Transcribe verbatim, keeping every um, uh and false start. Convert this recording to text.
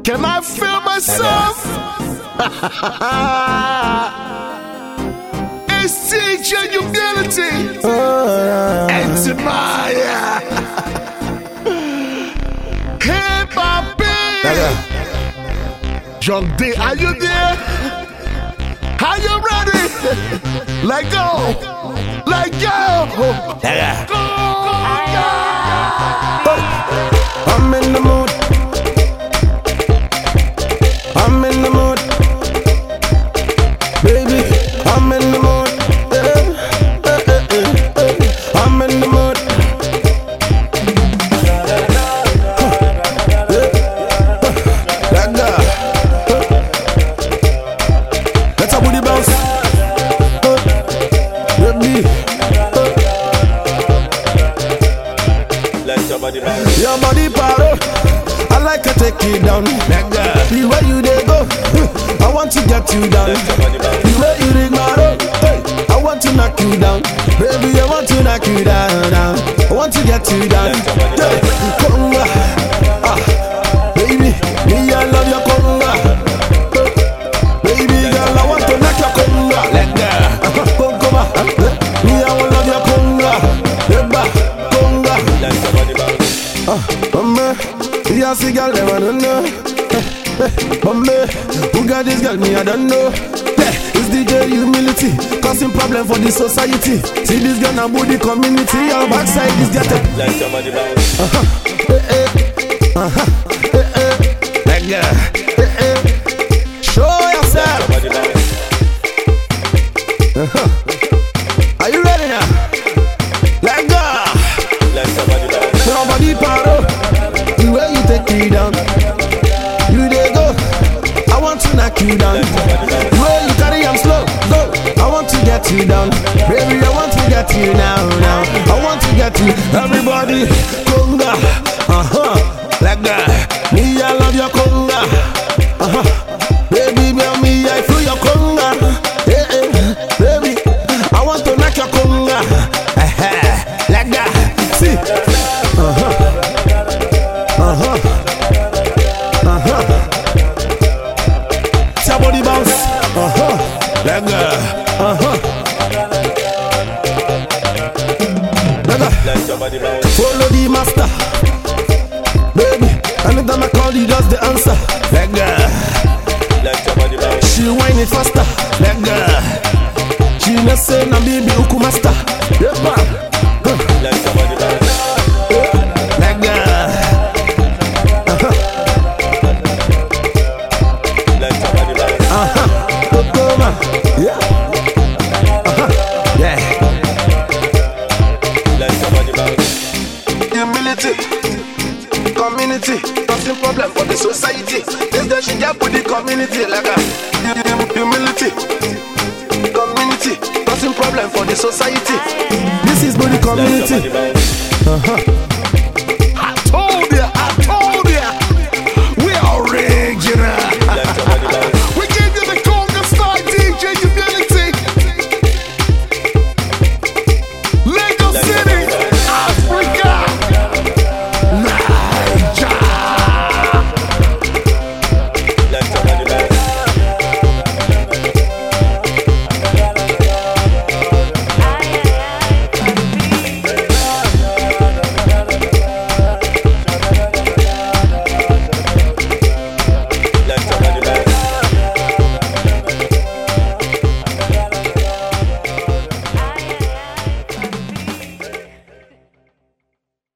Can I feel myself? It's teaching humility. And Maya. Hey, Bobby. Young D, are you there? Are you ready? Let go. Let go. Go. I'm in the mood. I'm in the mood. Baby, I'm in the mood. Eh, eh, eh, eh, eh. I'm in the mood. That girl. Let's have booty bounce. Baby. Your body power, I like to take you down. The way you dey go, I want to get you down. The way you ring my road, hey, I want to knock you down. Baby, I want to knock you down, down. I want to get you down. Hey, conga, ah, baby, me I love your conga. Baby girl, I want to knock your conga. Let go, conga, me I want love your conga. Eba, conga. Ah, mama, you see girl, never don't know. Mama, who got this girl? Me, I don't know. Yeah, it's D J humility, causing problem for the society. See this girl now, booty community. Our backside is getting. Uh huh, eh eh, uh huh, eh eh, that girl, eh eh. Show yourself. Uh huh. Are you ready now? Let go. Nobody paro, the way you take me down. You dey go, I want to knock you down. The way you carry am slow, go, I want to get you down. Baby, I want to get you now, now. I want to get you, everybody, conga, uh-huh, like that. Me, I love your conga, uh-huh. Baby, girl, me, I feel your conga. Hey, hey, baby, I want to knock your conga, uh-huh, like that. See, uh-huh, uh-huh. Body bounce, uh-huh, like that, uh-huh, like that. Follow the master, baby. Anytime I call you, just the answer, like that. She whine it faster, like that. She not say na baby uku master, yeah man, huh. Like that, uh-huh. Yeah. Uh-huh. Yeah. Humility, community, causing problem for the society. This girl she get with the community like a humility, community, causing problem for the society. This is for the community. Uh-huh.